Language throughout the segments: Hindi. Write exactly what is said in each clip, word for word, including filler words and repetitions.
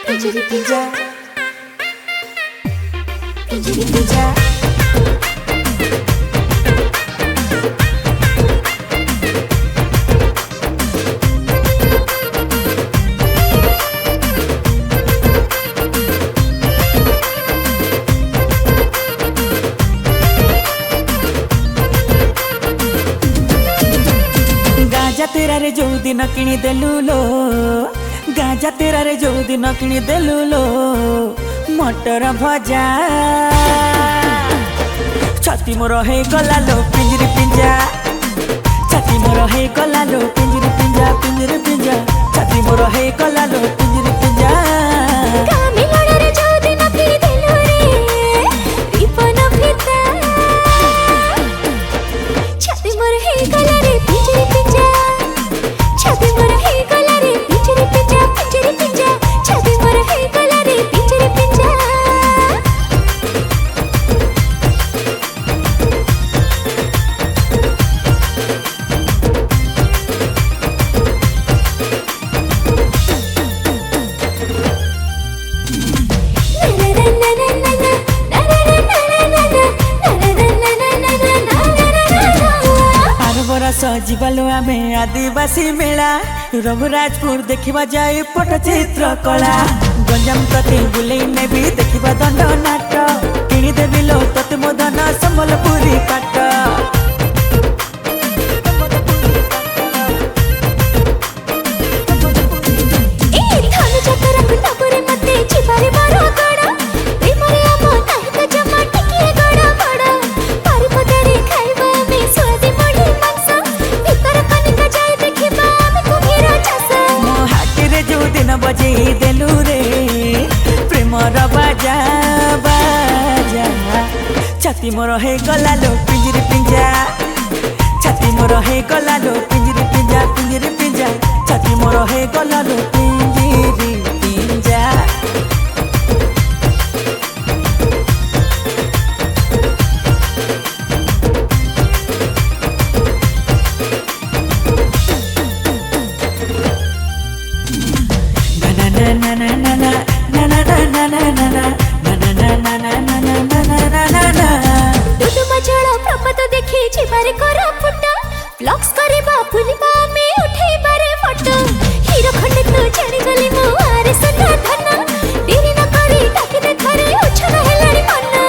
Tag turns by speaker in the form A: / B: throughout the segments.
A: पिंजरी पिंजा पिंजरी पिंजा गाजा तेरा रे जो दिन किणी देलु लो गाजा तेरा रे जो दिन किणी देलु लो मटर भजा छाती मोर हे गला लो पिंजरी पिंजा छाती मोर हे गला लो पिंजरी पिंजा पिंजरी पिंजा छाती मोर हे गला लो पिंजरी पिंजा सजीवालो आमे आदिवासी मेला रघुराजपुर देखा जाए पटचित्र कला गंजाम तते बुले नेबी देखा दंड नाट किणी देवी लो तते मोदन संबलपुरी पाट बजे देलु रे प्रेमर बाजा बाजा छाती मोर हे गला लो पिंजरी पिंजा छाती मोर हे गला लो पिंजरी पिंजा पिंजरी पिंजा छाती मोर हे गला लो पिंजरी पिंजा
B: ब्लॉग्स करबा फुलबा में उठेबा रे फोटो हीरो खंडे तो चढ़ी गली मो आरे सना धना देरी न करी डाकी दे थरे उछल हेलाड़ी मना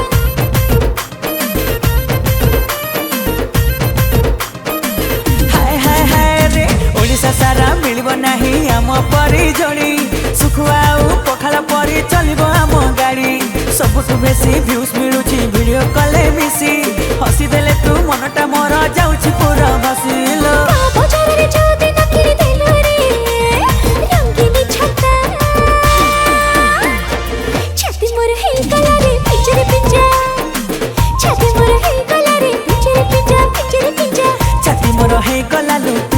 A: हाय हाय हाय रे ओडिसा सारा मिलबो नाही हम परी जोड़ी सुखुआउ पखाला परी चलिबो हम गाड़ी सबुठु बेसी व्यूज मिलुची वीडियो कॉल मिसी हसी देले तू मनटा मोर जाउची पूरा भसिलो
B: बाजार रे जो दिन किरी देलु रे रंगीनी छता छाती मोर हे गला रे पिंजरी पिंजा छाती मोर हे गला रे पिंजरी पिंजा पिंजरी पिंजा
A: छाती मोर हे गला लो